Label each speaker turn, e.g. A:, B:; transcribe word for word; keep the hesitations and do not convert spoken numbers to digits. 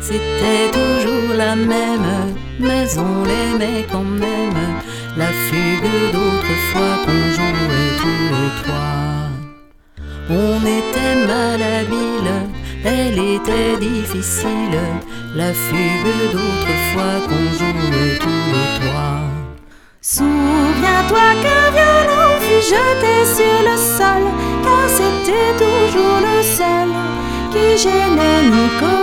A: C'était toujours la même, mais on l'aimait quand même. La fugue d'autrefois qu'on jouait tous les trois. On était malhabile, elle était difficile. La fugue d'autrefois qu'on jouait tous les trois.
B: Souviens-toi qu'un violon fut jeté sur le sol, car c'était toujours le seul qui gênait Nicolas.